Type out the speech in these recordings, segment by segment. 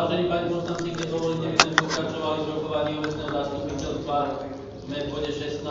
Vážení páni poslanci, keď dovolíte, by sme pokračovali v rokovaní obecného zastupiteľstva. Sme v bode 16.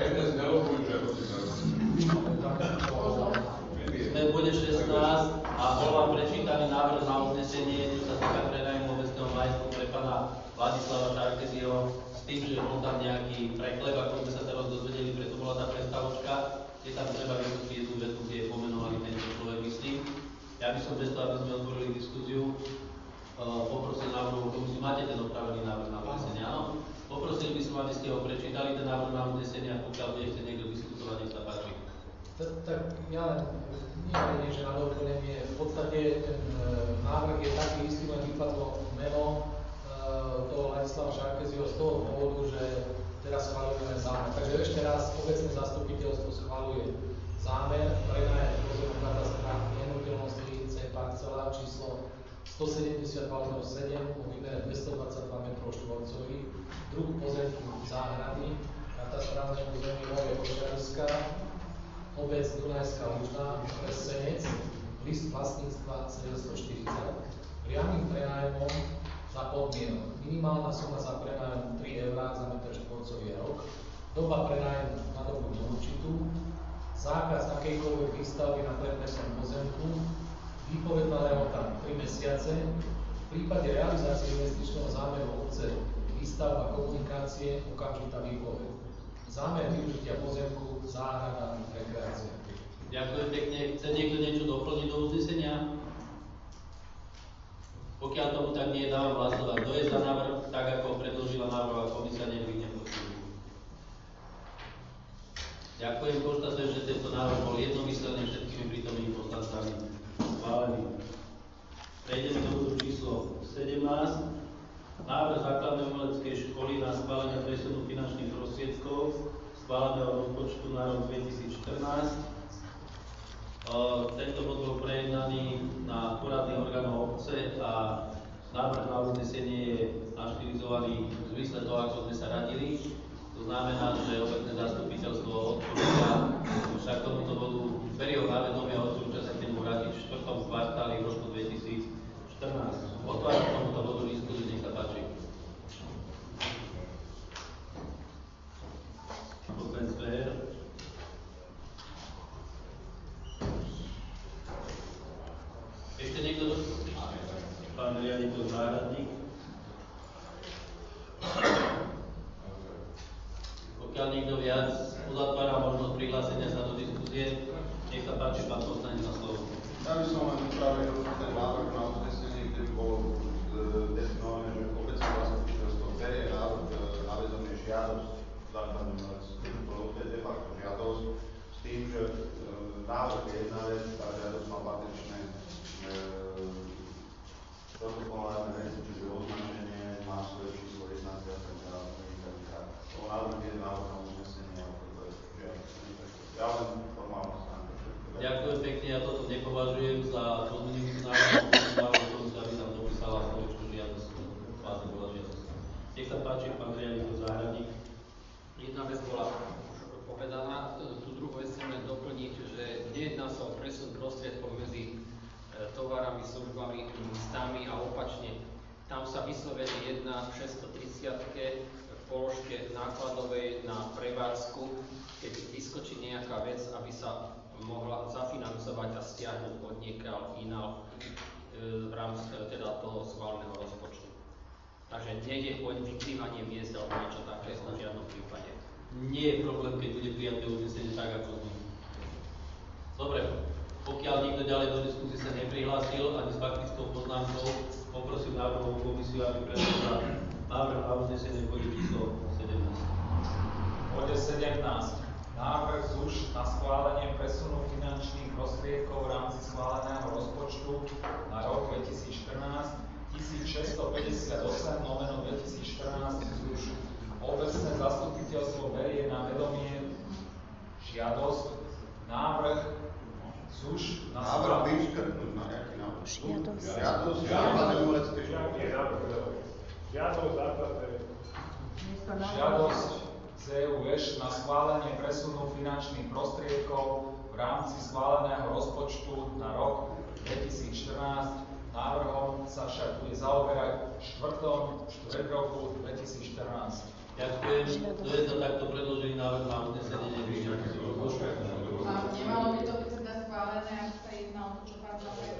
Sme v bode 16 a bol vám prečítaný návrh na uznesenie, čo sa týka prenajmu obecného majetku pre pána Ladislava Šarkeziho, s tým, že bol tam nejaký preklep, ako sme sa teraz dozvedeli, preto bola tá prestavočka. Je tam treba vysvetliť jednu vetu, kde je pomenovaný tento človek, myslím. Ja by som bez toho, aby sme otvorili diskusiu, poprosil návrhu komisiu. Máte ten opravený návrh na uznesenie, áno? Poprosil by som, aby ste ho prečítali, ten návrh na uznesenie, a pokiaľ bude chcieť niekto diskutovať, nech sa páči. Tak ja nie, že na doplnenie, v podstate ten návrh je taký istý, len vypadlo meno toho Ladislava Šarkeziho z toho dôvodu, že teraz schvaľujeme zámer. Takže ešte raz, obecné zastupiteľstvo schvaľuje zámer prenajem pozemného katastra nehnuteľnosti C parcela číslo 172/7 o výmere 222 m2, druh pozemku záhrady, katastrálne územie Nové Košťarovská, obec Dunajská Lužná, okres Senec, list vlastníctva 740, priamym prenájmom za podmienok. Minimálna suma za prenájom 3 € za metr štvorcový rok, doba prenájmu na dobu neurčitú, zákaz akejkoľvek výstavby na predmetnom pozemku, výpovedná lehota 3 mesiace, v prípade realizácie investičného zámeru obce výstavba komunikácie, okamžitá výpoveď. Zámer využitia pozemku, záhrada, rekreácia. Ďakujem pekne. Chce niekto niečo doplniť do uznesenia? Pokiaľ tomu tak nie je, dávam hlasovať. Kto je za návrh, tak ako predložila návrhová komisia, nedvihne ruku. Ďakujem, konštatujem, že tento návrh bol jednomyselne všetkými prítomnými poslancami schválený. Prejdeme do bodu číslo 17. Návrh základnej umeleckej školy na schválenie presunu finančných prostriedkov schváleného rozpočtu na rok 2014. Tento bod bol prejednaný na poradných orgánoch obce a návrh na uznesenie je naštilizovaný v zmysle toho, ako sme sa radili. To znamená, že obecné zastupiteľstvo odporúča však tomuto bodu berie ho na vedomie a odporúča sa k nemu vrátiť v 4. kvartáli v roku 2014. Otváram tomuto bodu diskusiu, nech sa páči. Open sfér. Ešte niekto do... Pán riaditeľ Záhradník. Pokiaľ niekto viac, uzatvára možnosť prihlásenia sa do diskusie. Nech sa páči, pán poslanec, na slovo. Ja by som len upravil ten návrh na uznesenie, kde by bolo definované, že obecné zastupiteľstvo berie na vedomie žiadosť základnej umeleckej školy, to je de facto žiadosť, s tým, že návrh je jedna vec, tá žiadosť má patričné protokolárne veci, čiže označenie, má svoje číslo, jednácia a tak ďalej. O návrh je návrh na uznesenie, ale to je žiadosť. Ja len formálne stránku. Ďakujem pekne, ja toto nepovažujem za pozmeňujúci návrh, aby tam dopísala slovičku žiadosť. Nech sa páči, pán riaditeľ Záhradník. Jedna vec bola už povedaná, tú druhú vec chcem len doplniť, že nejedná sa o presun prostriedkov medzi tovarami, službami, mstami a opačne. Tam sa vyslovene jedná v 630 v položke nákladovej na prevádzku, keď vyskočí nejaká vec, aby sa mohla zafinancovať a stiahnuť od niekiaľ iná v rámci teda toho schváleného rozpočtu. Takže nejde o vykrývanie miest alebo niečo také v žiadnom prípade. Nie je problém, keď bude prijaté uznesenie tak, ako sme. Dobre, pokiaľ nikto ďalej do diskusie sa neprihlásil ani s faktickou poznámkou, poprosím návrhovú komisiu, aby predložila návrh na uznesenie bode číslo 17. Bode 17. Návrh ZUŠ na schválenie presunu finančných prostriedkov v rámci schváleného rozpočtu na rok 2014 1658/2014 ZUŠ. Obecné zastupiteľstvo berie na vedomie žiadosť, návrh ZUŠ na schválenie. Žiadosť ZUŠ na schválenie presunu finančných prostriedkov v rámci schváleného rozpočtu na rok 2014 Návrhom sa však bude zaoberať štvrť roku 2014. Ďakujem. Kto je za takto predložený návrh na uznesenie? Nemalo by to byť teda schválené, ak sa jedná o to, čo parlament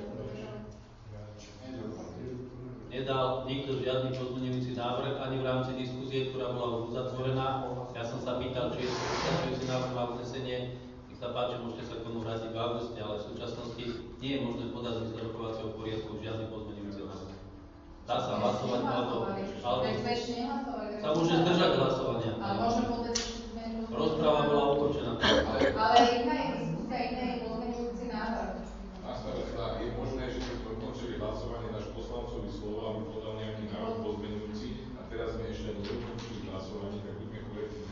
Nedal nikto žiadny pozmeňujúci návrh ani v rámci diskusie, ktorá bola už uzatvorená. Ja som sa pýtal, či je to postačujúci návrh na uznesenie. Nech sa páči, môžete sa k tomu vrátiť v auguste, ale v súčasnosti nie je možné podať zmysle rokovacieho poriadku žiadny pozmeňujúci návrh. Dá sa hlasovať alebo sa môže zdržať hlasovania. Ale môžeme podať zmenu. Rozpráva bola ukončená. Ale iná je diskusia, iná je pozmeňujúci návrh. Je možné, že sme dokončili hlasovanie, náš poslancovi slovo, aby podal nejaký návrh pozmeňujúci a teraz sme ešte nedokončili hlasovanie, tak buďme korektní.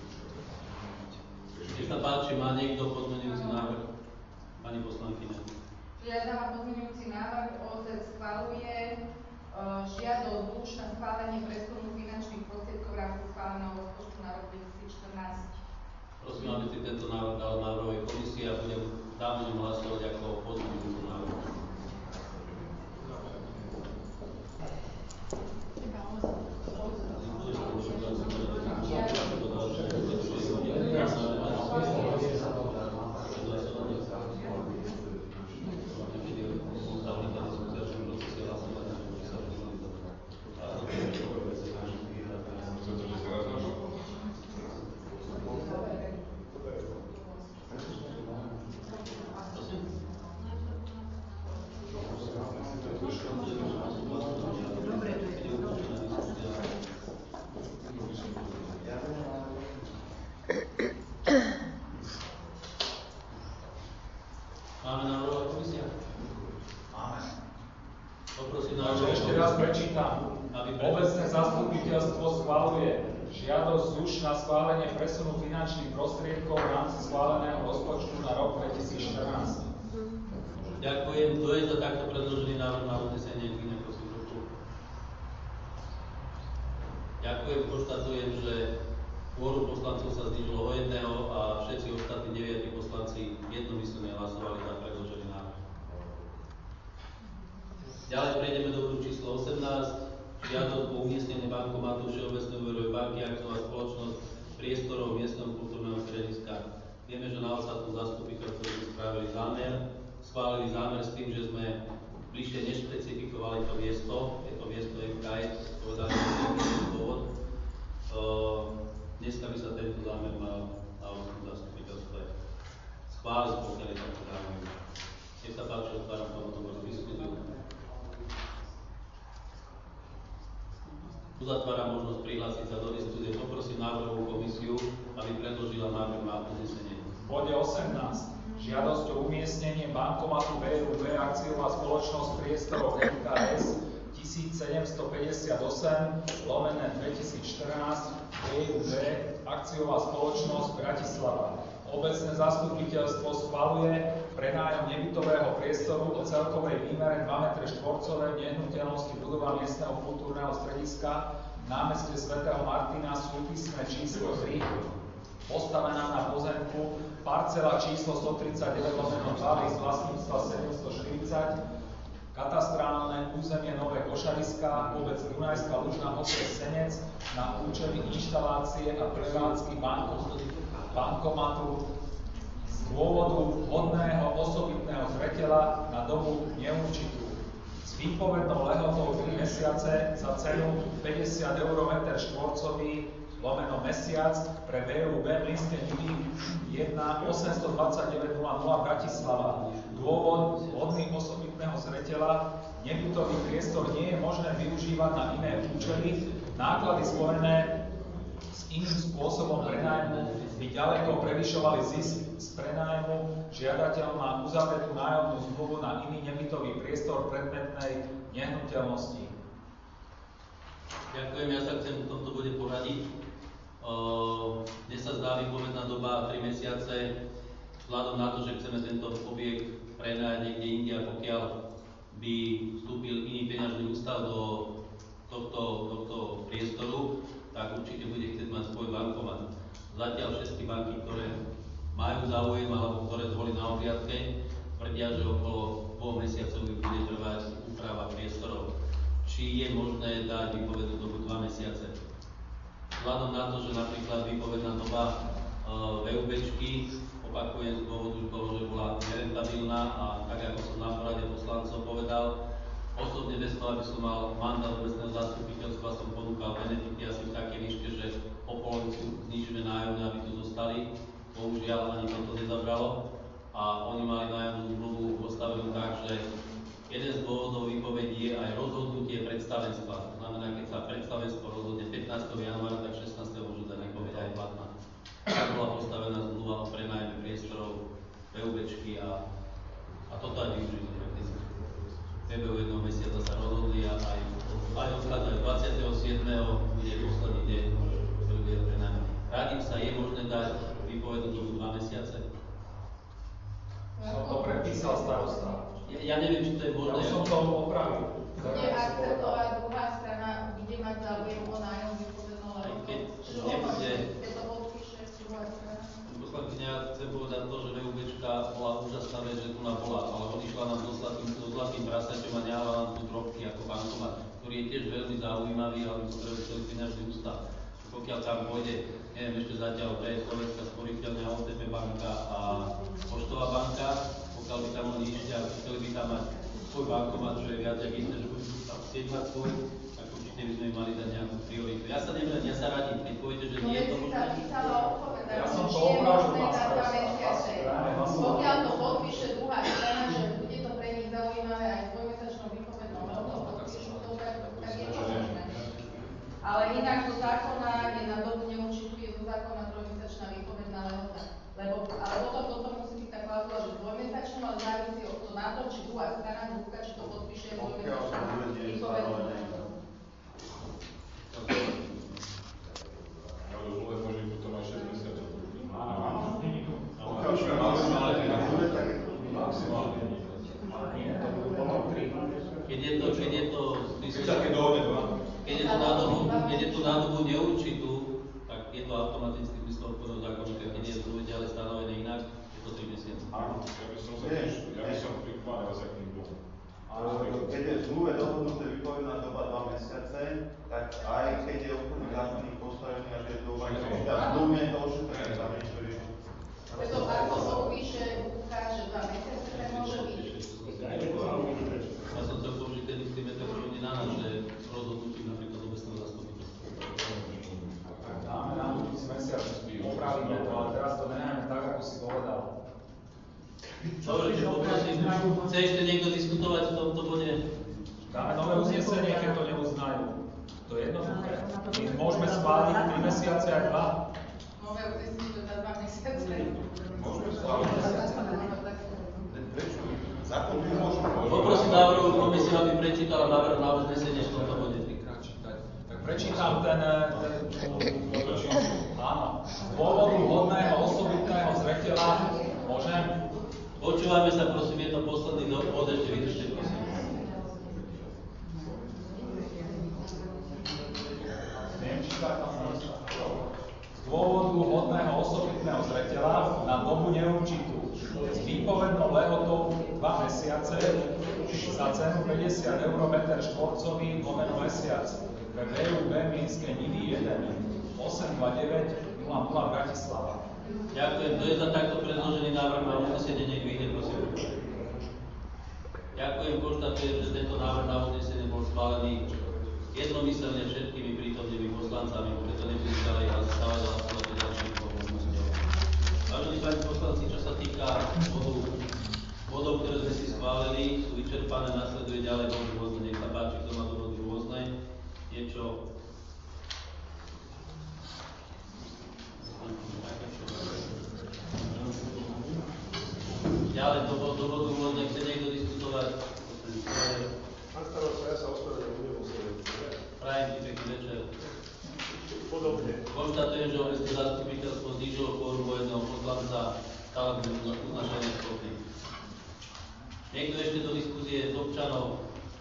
Nech sa páči, má niekto pozmeňujúci návrh? Pani poslankyňa. Ja dávam pozmeňujúci návrh, OZEC schvaľuje žiadosť DUŠ na schválenie presunu finančných prostriedkov v rámci schváleného rozpočtu na rok 2014. Prosím, aby si tento návrh dal návrhovej komisii a budem hlasovať ako pozmeňujúci návrh. Máme návrhová komisia? Máme. Poprosím Takže ešte raz prečítam. Obecné zastupiteľstvo schvaľuje žiadosť ZUŠ na schválenie presunu finančných prostriedkov v rámci schváleného rozpočtu na rok 2014. Ďakujem. Kto je za takto predložený návrh na uznesenie? Prosím, ruku. Ďakujem. Konštatujem, že quórum poslancov sa znížilo o jedného a všetci ostatní 9 poslanci jednomyslne hlasovali za predložený návrh. Ďalej prejdeme do bodu číslo 18. Žiadosť o umiestnenie bankomatu Všeobecnej úverovej banky akciová spoločnosť priestorov miestneho kultúrneho strediska. Vieme, že na ostatnom zastupiteľstve spravili zámer, schválili zámer s tým, že sme bližšie nešpecifikovali to miesto. Je to miesto MKS, povedali sme dôvod. Dneska by sa tento zámer mal na ostatnom zastupiteľstve schváliť, pokiaľ je takto zámer. Nech sa páči, otváram tomuto bodu diskusiu. Uzatváram možnosť prihlásiť sa do diskusie. Poprosím návrhovú komisiu, aby predložila návrh na uznesenie. V bode 18. Žiadosť o umiestnenie bankomatu VUB akciová spoločnosť priestorov MKS 1758/2014 VUB akciová spoločnosť Bratislava. Obecné zastupiteľstvo schvaľuje prenájom nebytového priestoru o celkovej výmere 2 m2 nehnuteľnosti budova miestneho kultúrneho strediska na námestie svätého Martina súpisné číslo 3, postavená na pozemku parcela číslo 139/2 z vlastníctva 740, katastrálne územie Nové Košariska, obec Dunajská Lužná, okres Senec na účely inštalácie a prevádzky bankomatu z dôvodu vhodného osobitného zreteľa na dobu neurčitú. S výpovednou lehotou 3 mesiace za cenu 50 € meter štvorcový /mesiac pre VUB Mlynské Nidy 1 829 00 Bratislava. Dôvod vhodný osobitného zreteľa: nebytový priestor nie je možné využívať na iné účely, náklady spojené s iným spôsobom prenájmu by ďaleko prevyšovali zisk z prenájmu. Žiadateľ má uzavretú nájomnú zmluvu na iný nebytový priestor predmetnej nehnuteľnosti. Ďakujem, ja sa chcem v tomto bode poradiť. Dnes sa zdá výpovedná doba 3 mesiace, vzhľadom na to, že chceme tento objekt prenajať niekde inde, a pokiaľ by vstúpil iný peňažný ústav do tohto priestoru, tak určite bude chcieť mať svoj bankomat. Zatiaľ všetky banky, ktoré majú záujem alebo ktoré boli na obliadke, tvrdia, že okolo 2 mesiacov bude trvať úprava priestorov. Či je možné dať výpovednú dobu 2 mesiace. Vzhľadom na to, že napríklad výpovedná doba VUBčky, opakujem z dôvodu toho, že bola nerentabilná a tak ako som na porade poslancov povedal, osobne bez toho, aby som mal mandát obecného zastupiteľstva, som ponúkal benefity asi v takej výške, že o polovicu znižíme nájomné, aby tu zostali. Bohužiaľ ani toto nezabralo a oni mali nájomnú zmluvu postavenú tak, že jeden z dôvodov výpovedí je aj rozhodnutie predstavenstva. To znamená, keď sa predstavenstvo rozhodne 15. januára, tak 16. môže tá výpoveď aj platná. Tak bola postavená zmluva o prenájme priestorov VUBčky a toto aj využili prakticky. V priebehu 1 mesiaca sa rozhodli a aj odchádzajú 27. bude posledný deň, ktorý bude prenájme. Radím sa, je možné dať výpovednú dobu 2 mesiace? Som to prepísal starosta. Ja neviem, či to je možné. Ja som to opravil. Bude akceptovať druhá strana, kde mať záujem o nájom výpovednú lehotu? Keď to podpíše druhá strana? Poslankyňa, chcem povedať to, že VUBčka bola úžasná vec, že tu bola, ale odišla nám so zlatým prasaťom a nehala nám tu drobky ako bankomat, ktorý je tiež veľmi zaujímavý, ale potrebuje celý finančný ústav. Pokiaľ tam pôjde, neviem, ešte zatiaľ pre Slovenská sporiteľňa, OTP banka a Poštová banka, pokiaľ by tam oni išli a chceli by tam mať svoj bankomat, čo je viac, jak isté, že budú tam chcieť mať svoj, tak určite by sme mali dať nejakú prioritu. Ja sa radím, keď poviete, že nie je to možné. Ja som to opravil na pokiaľ to podpíše druhá strana, že bude to pre nich zaujímavé aj s dvojmesačnou výpovednou lehotou, podpíšu to, tak je to možné. Ale inak zo zákona je na dobu neurčitú, je zo zákona 3-mesačná výpovedná lehota. Ale toto musí byť tá klauzula, že dvojmesačnú, ale závisí od toho na to, či druhá strana zúka, či to podpíše dvojmesačná výpovednú lehotou. Ale zmluve môže byť potom aj 6 mesiacov. Áno. Keď je to na dobu neurčitú, tak je to automaticky v zmysle obchodného zákonníka, keď je zmluve ďalej stanovené inak, je to 3 mesiace. Áno. Ja by som prikladal za kým bol. Keď je v zmluve dohodnuté výpovedná doba 2 mesiace, tak aj keď je obchodný zákonník postavený a že je to zmluvne je to ošetrené, tam niečo je. Preto ak to podpíše, ukáže 2 mesiace, tak môže byť. Ja som chcel použiť ten istý meter, čo oni na nás, že rozhodnutí napríklad obecného zastupiteľstva. Dáme na budúci mesiac, opravíme to, ale teraz to nenajme tak, ako si povedal. Dobre, poprosím, chce ešte niekto diskutovať v tomto bode? Dáme nové uznesenie, keď to neuznajú. To je jednoduché. My môžeme schváliť 3 mesiace aj 2. Nové uznesenie to za 2 mesiace. Môžeme schváliť. Prečo? Zákon by môžeme. Poprosím návrhovú komisiu, aby prečítala návrh na uznesenie v tomto bode. Tak prečítam ten áno. Z dôvodu hodného osobitného zreteľa môžem? Počúvajme sa, prosím, je to posledný bod, ešte vydržte, prosím. Viem čítať tam z dôvodu hodného osobitného zreteľa na dobu neurčitú s výpovednou lehotou 2 mesiace za cenu 50 € meter štvorcový / mesiac pre VUB Mlynské Nivy 1 829 00 Bratislava. Ďakujem. To je za takto predložený návrh na uznesenie, nech vyjde, prosím. Ďakujem, konštatujem, že tento návrh na uznesenie bol schválený jednomyselne všetkými prítomnými poslancami, preto nebudem ďalej stávať hlasovať za všetko. Vážení pani poslanci, čo sa týka bodov, ktoré sme si schválili, sú vyčerpané, nasleduje ďalej bod rôzne. Nech sa páči, kto má do bodu rôzne. Niečo. Ďalej, do bodu rôzne, chce niekto diskutovať? Pán starosta, ja sa ospravedlňujem, nebudem musieť. Prajem ti pekný večer. Podobne. Konštatujem, že obecné zastupiteľstvo znížilo kvórum o jedného poslanca, stále budú uznačené schopní. Niekto ešte do diskusie z občanov?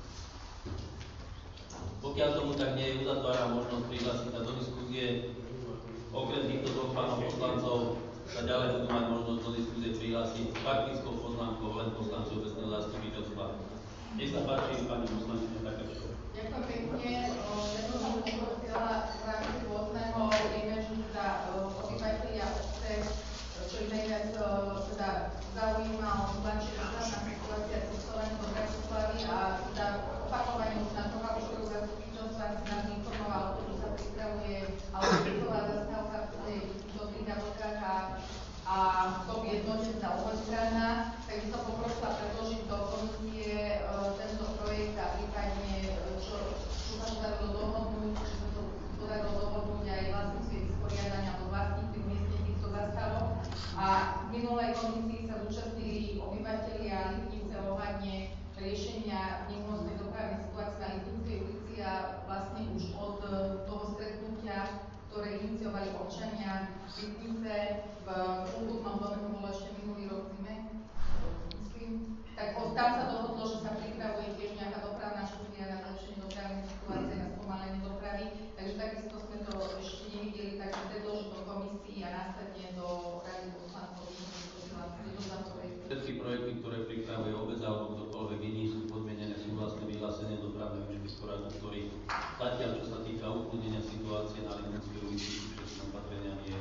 Pokiaľ tomu tak nie je, uzatváram možnosť prihlásiť sa do diskusie. Okrem týchto dvoch pánov poslancov sa ďalej budú mať možnosť do diskusie prihlásiť faktickou poznámkou len poslanci obecného zastupiteľstva. Nech sa páči, pani poslankyňa Takáčová. Ďakujem pekne. Ja som vám poprosila v rámci rôzneho, vieme, že teda obyvateľia obce, čo ich najviac teda zaujíma, obzvlášť dopravná situácia cestovania do Bratislavy a teda opakovane už na toho autorov zastupiteľstva si nás informovalo, že sa pripravuje autobusová zastávka v tej dobrých Gavodkách a to jednotná obojstranná, tak by som poprosila predložiť do komisie tento projekt a prípadne, čo sa podarilo dohodnúť, či sa to podarilo dohodnúť aj vlastníctve vysporiadania alebo vlastníci umiestnení týchto zastávok. A v minulej komisii sa zúčastnili obyvatelia Lipnice ohľadne riešenia neúnosnej dopravnej situácie na Lipnickej ulici a vlastne už od toho stretnutia, ktoré iniciovali občania Lipnice v kultúrnom dome, to bolo ešte minulý rok v zime, myslím, tak tam sa dohodlo, že sa pripravuje tiež nejaká dopravná štúdia na zlepšenie dopravnej situácie, na spomalenie dopravy, takže takisto sme to ešte nevideli, takže predložiť do komisii a následne do rady poslancov. Všetky projekty, ktoré pripravuje obec alebo ktokoľvek iný, sú podmienené súhlasným vyhlásením dopravného inšpektorátu, ktorý zatiaľ, čo sa týka ukludnenia situácie na Lipnickej ulici, všetkým opatreniam nie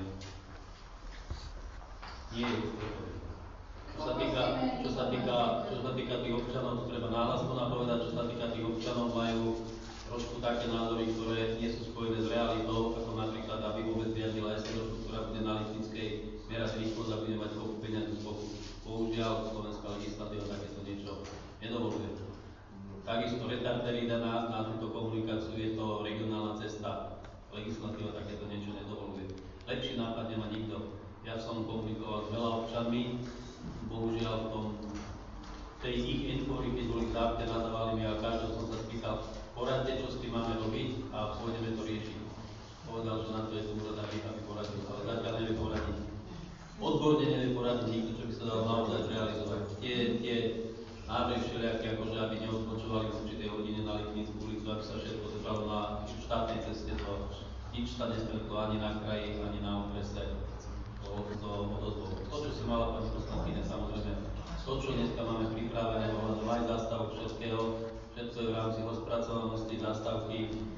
je uspokojený. Čo sa týka tých občanov, to treba náhlasno napovedať, čo sa týka tých občanov, majú trošku také názory, ktoré nie sú spojené s realitou, ako napríklad, aby vôbec vyjadrila SRO, ktorá bude na Lipnickej merať rýchlosť a bude mať kopu peňazí z boku. Bohužiaľ, slovenská legislatíva takéto niečo nedovoluje. Takisto retarderida na túto komunikáciu, je to regionálna cesta, legislatíva takéto niečo nedovoluje. Lepší nápad nemá nikto. Ja som komunikoval s veľa občanmi, bohužiaľ v tej ich informácii, keď boli trápne, nadávali mi a každého som sa spýtal, poradte, čo s tým máme robiť a pôjdeme to riešiť. Povedal, že na to je tu úrad, aby poradil, ale zatiaľ nevie poradiť. Odborne nevie poradiť nikto, čo by sa dalo naozaj zrealizovať. Tie návrhy všelijaké, akože aby neodbočovali v určitej hodine na Lipnickú ulicu, aby sa všetko zobralo na štátnej ceste, to nič sa nestretlo ani na kraji, ani na okrese. To, čo si mala pani poslankyňa, samozrejme, to, čo dneska máme pripravené, ohľadom aj zástavok všetko je v rámci rozpracovanosti zástavky,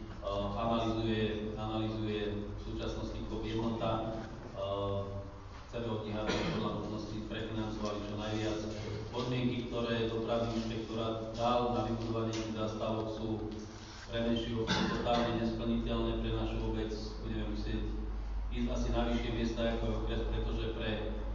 analyzuje v súčasnosti jednota, chceme od nich, aby podľa možnosti prefinancovali čo najviac. Podmienky, ktoré dopravný inšpektorát dal na vybudovanie tých zástavok, sú pre menšiu obcu totálne nesplniteľné, pre našu obec budeme musieť ísť asi na vyššie miesta ako okres, pretože pre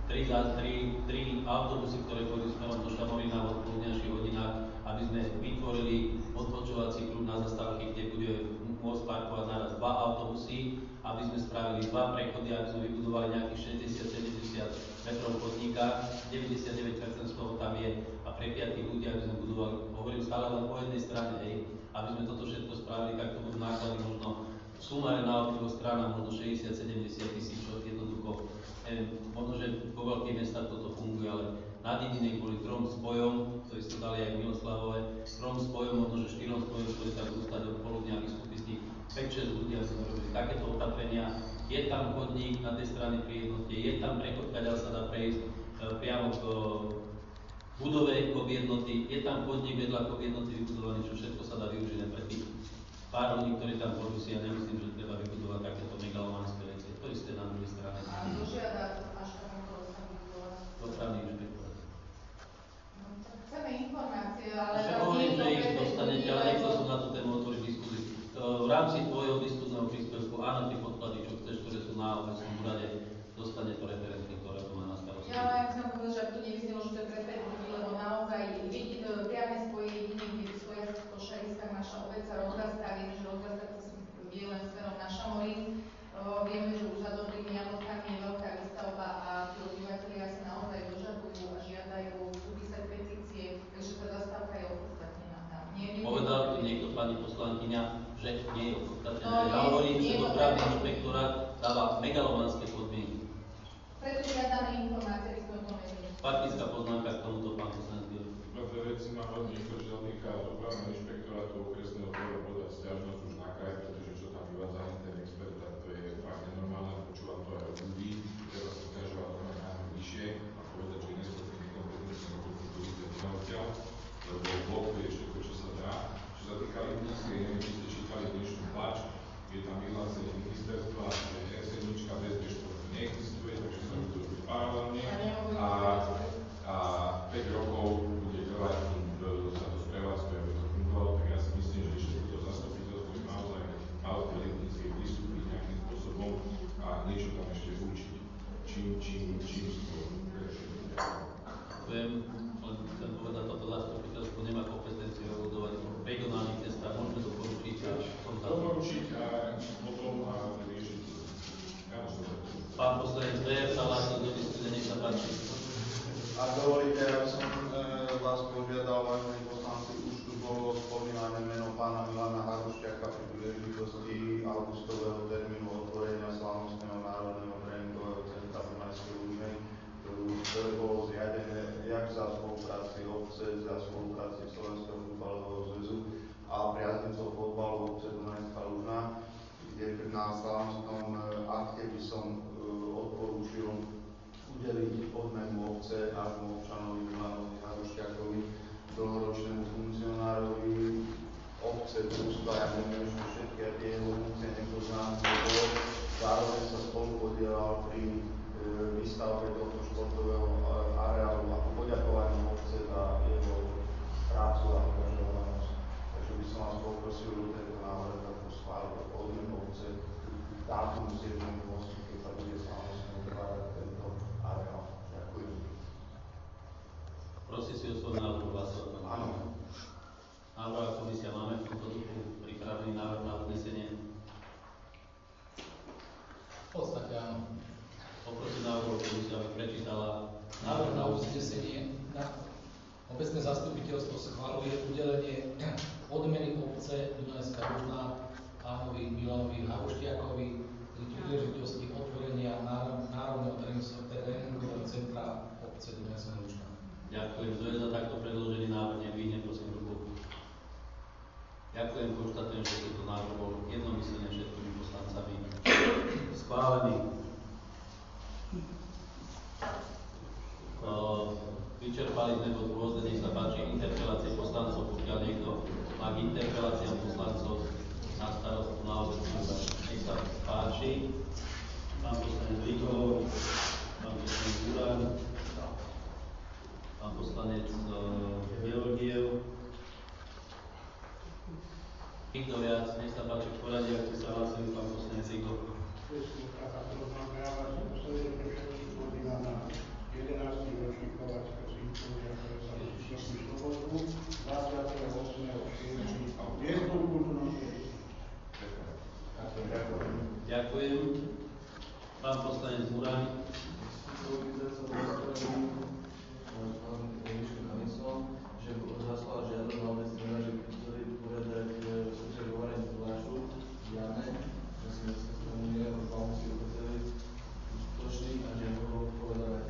tri autobusy, ktoré pôjdu smerom do Šamorína v odpoludňajších hodinách, aby sme vytvorili odpočovací kruh na zastávke, kde bude môcť parkovať naraz 2 autobusy, aby sme spravili 2 prechody, aby sme vybudovali nejakých 60-70 metrov chodníka, 99% z toho tam je a pre 5 ľudí, aby sme budovali, hovorím stále len po jednej strane, aby sme toto všetko spravili, tak to budú náklady možno sumáre na strana možno 60-70 tisíc, čo jednoducho, možno, že vo veľkých mestách toto funguje, ale na dedine kvôli 3 spojom, ktorý ste dali aj v Miloslavove, 3 spojom, možno, že 4 spojom, ktoré sa budú stať od poludnia a vystúpiť z tých 5-6 ľudí, aby sme robili takéto opatrenia. Je tam chodník na tej strane pri jednote, je tam prechod, kaďal sa dá prejsť priamo k budove jednoty, je tam chodník vedľa jednoty vybudovaný, čo všetko sa dá využiť pre tých pár ľudí, ktorí tam pôjdu, si ja nemyslím, že treba vybudovať takéto megalomanské veci. To isté na druhej strane. A kto žiada až takéto sa vybudovať? Dopravný inšpektorát. Chceme informácie, ale... Však hovorím, že ich dostanete, ale nechcel som na tú tému otvoriť diskusiu. V rámci tvojho diskuzného príspevku, áno, tie podklady, čo chceš, ktoré sú na obecnom úrade, dostane to referentky, ktoré to má na starosti. Ja len chcem povedať, že aby to nevyznelo, že to je pre 5 ľudí, lebo naozaj priame spoje jedine, kde svoja košariska naša obec sa rozrastá, vieme, že rozrastá to je len smerom na Šamorín. Vieme, že už za dobrými jablkami je veľká výstavba a tí obyvateľia sa naozaj dožadujú a žiadajú podpísať petície, takže tá zastávka je opodstatnená tam. Povedal tu niekto, pani poslankyňa, že nie je opodstatnená. Ja hovorím, že dopravný inšpektorát dáva megalomanské podmienky. Preto žiadame informácie, by sme to vedeli. Faktická poznámka k tomuto, pán poslanec. No dve veci má od niekto, čo sa týka dopravného inšpektorátu okresného dvora podať sťažnosť už na kraj, pretože čo tam vyvádza ten expert, tak to je fakt nenormálne, počúvam to aj od ľudí, treba sa sťažovať normálne vyššie a povedať, že nie sú tým nekompetentným rozhodnutím odtiaľ, lebo blokuje všetko pri výstavbe tohto športového areálu ako poďakovanie obce za jeho prácu a angažovanosť. Takže by som vás poprosil do tejto návrh takto schváliť odmenu obce dátum 7. keď sa bude slávnostne otvárať tento areál. Ďakujem. Prosím si o svoj návrh hlasovať. Áno. Návrhová komisia, máme v tomto duchu pripravený návrh na uznesenie. V podstate áno. Poprosím návrhovú komisiu, aby prečítala Návrh na uznesenie na obecné zastupiteľstvo schvaľuje udelenie odmeny obce Dunajská Ružná pánovi Milanovi Haluštiakovi pri príležitosti otvorenia Národného tréningového centra obce Dunajská Ružná. Ďakujem. Kto je za takto predložený návrh, nevíne, prosím ruku. Ďakujem, konštatujem, že tento návrh bol jednomyslne všetkými poslancami schválený. Vyčerpali sme bod rôzne, nech sa páči interpelácie poslancov, pokiaľ niekto má k interpeláciám poslancov na starostu na obecnú, nech sa páči. Pán poslanec Rýkov, pán poslanec Urán, pán poslanec Georgiev. Nikto viac, nech sa páči v poradí, ak sa hlasujú, pán poslanec Rýkov. Ďakujem. Pán poslanec Urán. Že zaslala žiadosť na obecný úrad, že ktorý poriadať súťažovanie zvlášťu diane, že si myslím, že tomu nie musí ukázať skutočný a že mohol povedať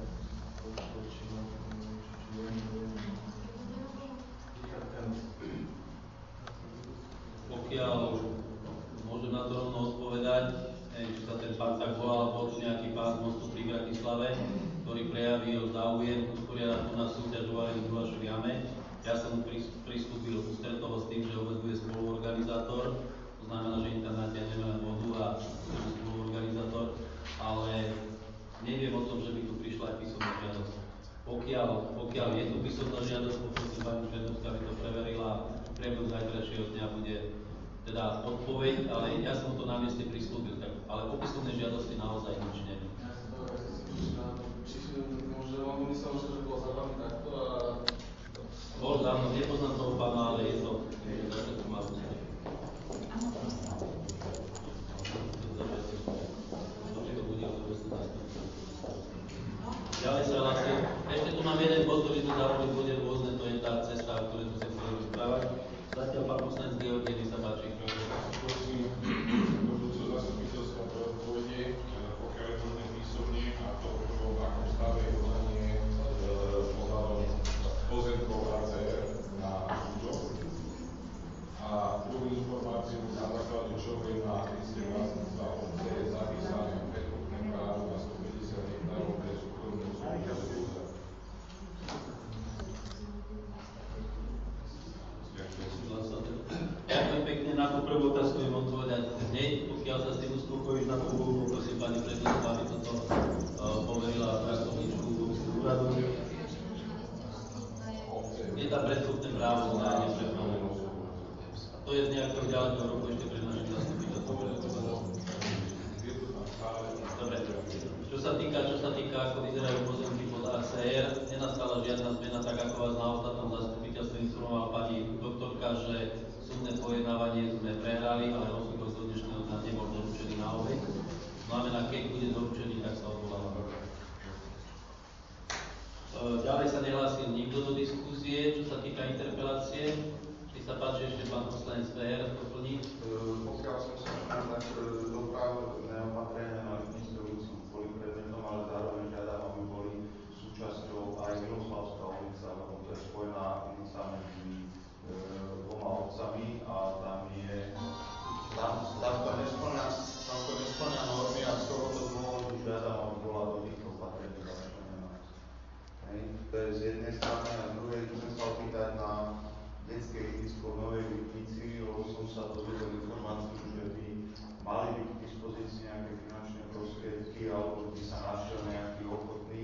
pokiaľ môžem na to rovno odpovedať, či sa ten pán tak volal, bol tu nejaký pán z Mostu pri Bratislave, ktorý prejavil záujem usporiadať u nás súťaž o varení v Gulášovej jame. Ja som mu pristúpil ústretovo s tým, že vôbec bude spoluorganizátor, to znamená, že tam natiahneme len vodu a spoluorganizátor, ale neviem o tom, že by tu prišla aj písomná žiadosť. Pokiaľ je tu písomná žiadosť, poprosím pani Švedovská, aby to preverila, v priebehu zajtrajšieho dňa bude teda odpoveď, ale ja som to na mieste pristúpil, tak, ale po písomnej žiadosti naozaj nič neviem. Ja som to možno on myslel, že bol zábavný takto a... Bol dávno, nepoznám toho pána, ale je to zase tu má ústať. Ďalej sa hlasí. Ešte tu mám jeden bod, ktorý tu zároveň bude rôzne, to je tá cesta, o ktorej tu sa chceli rozprávať. Zatiaľ pán poslanec Georgiev, nech sa páči. Prosím, budúcu zastupiteľstva pre odpovede, pokiaľ je možné písomne, a to v akom stave je konanie pohľadom pozemkov ACR na súďoch. A druhú informáciu, na základe čoho je na liste vlastníctva obce zapísané predkupné právo na 150 hektárov pre súkromnú súťaž. Ďakujem pekne, na tú prvú otázku im odpovedať hneď, pokiaľ sa s tým uspokojíš na tú druhú, prosím pani predsedníčka, aby toto poverila pracovníčku úradu. Je tam predkupné právo na neprepravu. To je z nejakého ďalekého roku ešte pred našim zastupiteľstvom. Dobre. Čo sa týka, ako vyzerajú pozemky pod ACR, nenastala žiadna zmena, tak ako vás na ostatnom zastupiteľstve informovala pani doktorka, že súdne pojednávanie sme prehrali, ale rozsudok do dnešného dňa nebol doručený na obeť. Znamená, keď bude doručený, tak sa odvoláva. Ďalej sa nehlásil nikto do diskusie, čo sa týka interpelácie. Nech sa páči ešte pán poslanec PR doplniť. Pokiaľ som sa tak dopravné opatrenia na Letnickej ulici boli predmetom, ale zároveň žiadam, aby boli súčasťou aj Miloslavská ulica, lebo to je spojená ulica medzi dvoma obcami a tam to nesplňa normy a z tohoto dôvodu žiadam, aby bola do týchto opatrení začlenená. To je z jednej strany a z druhej, čo som sa opýtať na detské ihrisko v Novej Lipnici, lebo som sa dozvedel informáciu, že by mali byť k dispozícii nejaké finančné prostriedky, alebo by sa našiel nejaký ochotný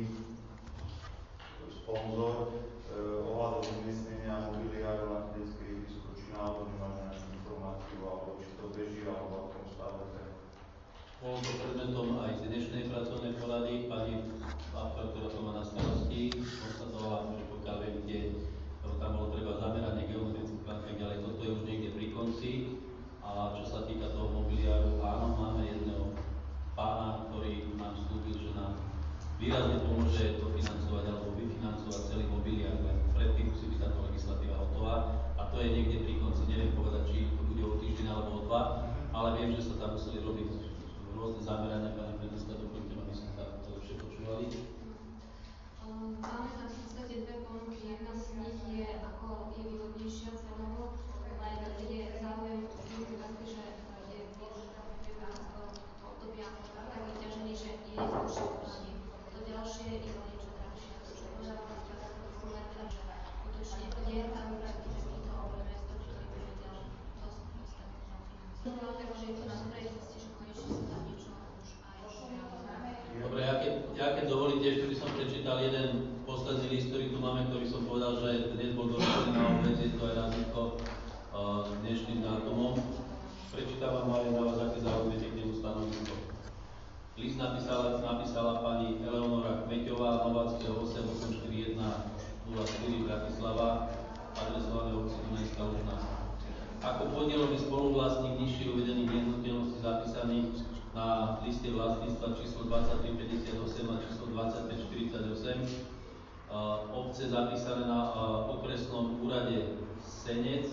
sponzor ohľadom umiestnenia mobiliáru na detskej ihrisku, či náhodou nemáš nejakú informáciu, alebo či to beží, alebo v akom stave to je. Bolo to predmetom aj z dnešnej pracovnej porady. Pani Babka, ktorá to má na starosti, konštatovala, že pokiaľ viem, kde tam bolo treba zameranie geometrických plán, tak ďalej, toto je už niekde pri konci. A čo sa týka toho mobiliáru, áno, máme jedného pána, ktorý nám slúbil, že nám výrazne pomôže dofinancovať alebo vyfinancovať celý mobiliár. Predtým musí byť táto legislatíva hotová a to je niekde pri konci. Neviem povedať, či to bude o týždeň alebo o 2, ale viem, že sa tam museli robiť rôzne zamerania. Pani predsednička, doplňte ma, aby sme sa to lepšie počúvali. Máme tam v podstate dve ponuky. Jedna z nich je, ako je výhodnejšia cenovo, len je záujem o fakty, že je obdobia tak vyťažený, že je neskúšať planie. To ďalšie je niečo drahšie. Čo povedala len teda, že skutočne je tam takýto obľúbe, z toho, čo by vedel dosť tak, že je to na dobrej ceste, že konečne sa tam niečo už aj Dobre, ja keď dovolíte, ešte by som prečítal jeden posledný list, ktorý tu máme, ktorý som povedal, že dnes bol doručený na obec, je to aj razítko dnešným dátumom. Prečítam vám aj na vás, aké zaujmete k nemu stanovisko. List napísala pani Eleonora Kmeťová, Nováckého 8841 04 Bratislava, adresované obci Dunajská Lužná. Ako podielový spoluvlastník nižšie uvedených nehnuteľností zapísaných na liste vlastníctva číslo 2358 a číslo 2548 obce zapísané na okresnom úrade Senec,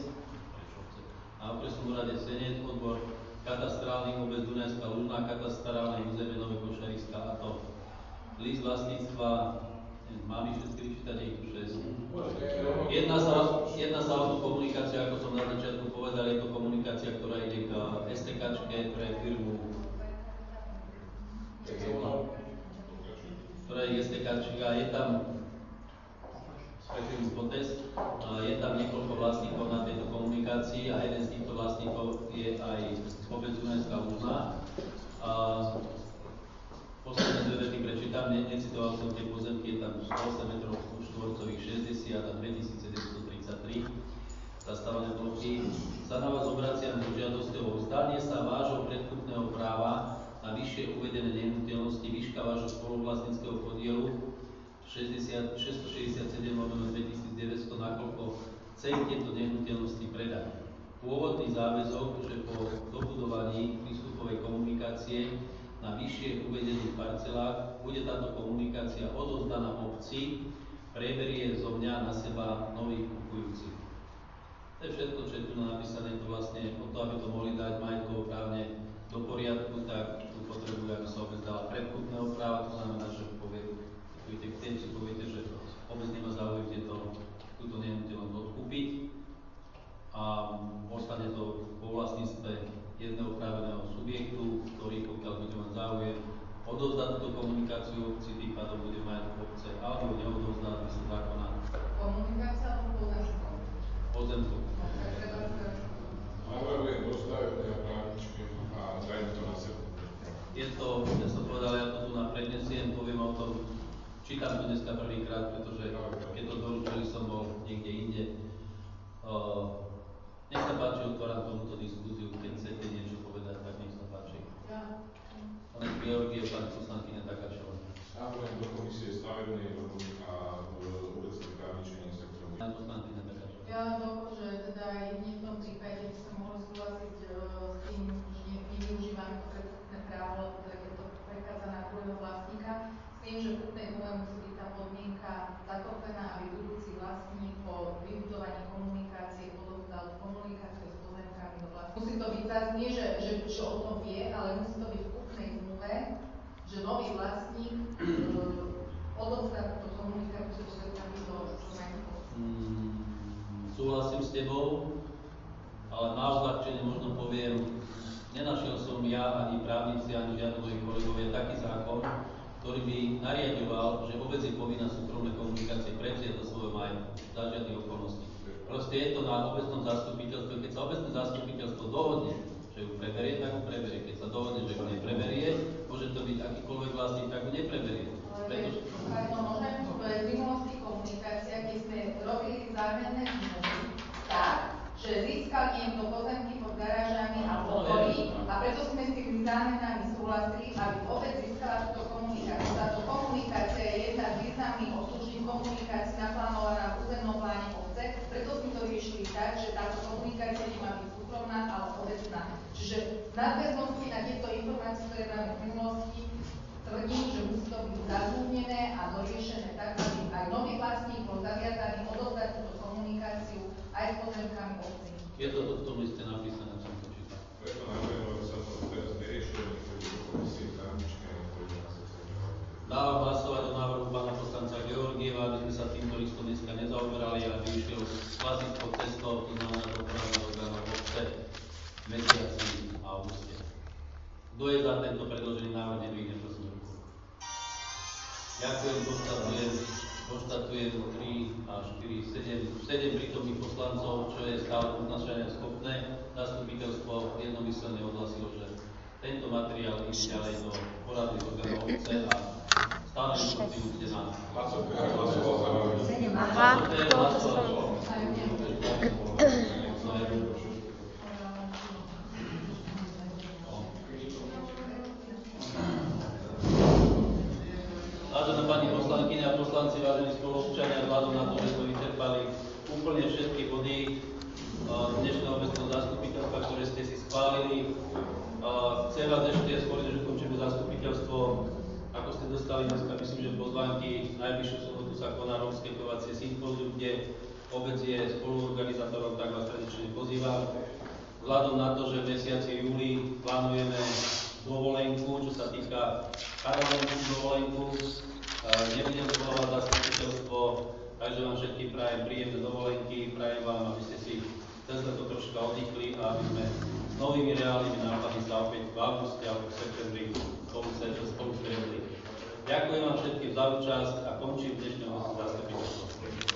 odbor katastrálnych obec Dunajská Lužná, katastrálne územie Nové Košariska, a to list vlastníctva, mám ich všetky vyčítať, ich tu 6. Jedná sa o tú komunikáciu, ako som na začiatku povedal, je to komunikácia, ktorá ide k STKčke pre firmu, ktorá je STKčka, je tam je tam niekoľko vlastníkov na tejto komunikácii a jeden z týchto vlastníkov je aj obec Dunajská Lužná. Posledné dve vety prečítam, necitoval som tie pozemky, je tam 108 metrov štvorcových 60 a 2733 zastávané plochy. Sa na vás obraciam so žiadosťou o vzdanie sa vášho predkupného práva na vyššie uvedené nehnuteľnosti, výška vášho spoluvlastníckeho podielu 667/2900, nakoľko chcem tieto nehnuteľnosti predať. Pôvodný záväzok, že po dobudovaní prístupovej komunikácie na vyššie uvedených parcelách bude táto komunikácia odovzdaná obci, preberie zo mňa na seba nových kupujúcich. To je všetko, čo je tu napísané, to vlastne o to, aby to mohli dať majetkovo právne do poriadku, tak tu potrebujú, aby sa obec dala predkupného práva, to znamená, že keď si poviete, že obec nemá záujem túto nehnuteľnosť odkúpiť a ostane to vo vlastníctve jedného práveného subjektu, ktorý, pokiaľ bude mať záujem odovzdať túto komunikáciu obci, tým pádom bude mať obce, alebo neodovzdá zmysel zákona. Komunikácia alebo pozemku? Pozemku. Navrhujem dostavebné a právničky a dajme to na sebe. Je to, ja som povedal, ja to tu prednesiem, poviem o tom. Čítam to dneska prvýkrát, pretože keď to doručili, som bol niekde inde. Nech sa páči, otváram tomuto diskusiu, keď chcete niečo povedať, tak nech sa páči. Pane Georgiev, pani poslankyňa Takáčová. Navrhujem do komisie stavebnej a obecnej právničiny sektoru. Pani poslankyňa Takáčová. Ja dopo, že teda jedine v tom prípade by sa mohli súhlasiť s tým, že nevyužívame to predkupné právo, lebo teda keď to prechádza na druhého vlastníka, s tým, že v kúpnej zmluve musí byť tá podmienka zakotvená, aby budúci vlastník po vybudovaní komunikácie odovzdal komunikáciu s pozemkami do vlastníka. Musí to byť zase nie, že o tom vie, ale musí to byť v kúpnej zmluve, že nový vlastník odovzdá túto komunikáciu s pozemkami do majetku. Súhlasím s tebou, ale na odľahčenie možno poviem, nenašiel som ja, ani právnici, ani žiadni moji kolegovia taký zákon, ktorý by nariaďoval, že obec je povinná súkromné komunikácie prevziať do svojho majetku za žiadnych okolností. Proste je to na obecnom zastupiteľstve, keď sa obecné zastupiteľstvo dohodne, že ju preberie, tak ju preberie. Keď sa námenami súhlasili, aby obec získala túto komunikáciu. Táto komunikácia je jedna z významných obslužných komunikácií naplánovaná v územnom pláne obce, preto sme to riešili tak, že táto komunikácia nemá byť súkromná, ale obecná. Čiže v nadväznosti na tieto informácie, ktoré máme v minulosti, tvrdím, že musí to byť zazúdnené a doriešené tak, aby aj nový vlastník bol zaviazaný odovzdať túto komunikáciu aj s pozemkami obci. Je to v tom liste napísané, som to čítal. Preto navrhujem, aby sa to teraz neriešilo, niektorí do komisie právničky a niektorí na sociálne. Dávam hlasovať o návrhu pána poslanca Georgieva, aby sme sa týmto listom dneska nezaoberali a vyšiel klasickou cestou, to znamená dopravných orgánov obce v mesiaci a auguste. Kto je za tento predložený návrh, nedvíhne prosím ruku. Ďakujem, konštatujem 3 a 4, 7 prítomných poslancov, čo je stále podnášania schopné. Zastupiteľstvo jednomyselne odhlasilo, že tento materiál ide ďalej do poradných orgánov obce a stále nekontinúte na Vážená pani poslankyňa a poslanci, vážení spoluobčania, vzhľadom na to, že sme vyčerpali úplne všetky body dnešného obecného zastupiteľstva, ktoré ste si schválili. Chcem vás ešte skôr, než ukončíme zastupiteľstvo, ako ste dostali dneska, myslím, že pozvánky, najbližšiu sobotu sa koná rómske kovacie sympózium, kde obec je spoluorganizátorom, tak vás tradične pozývam. Vzhľadom na to, že v mesiaci júli plánujeme dovolenku, čo sa týka karavanku dovolenku, nebudem zvolovať zastupiteľstvo, takže vám všetkým prajem príjemné dovolenky, prajem vám, aby ste si cez leto troška oddychli a aby sme s novými reálnymi nápadmi sa opäť v auguste alebo v septembri spolu stretli. Ďakujem vám všetkým za účasť a končím dnešného zastupiteľstva.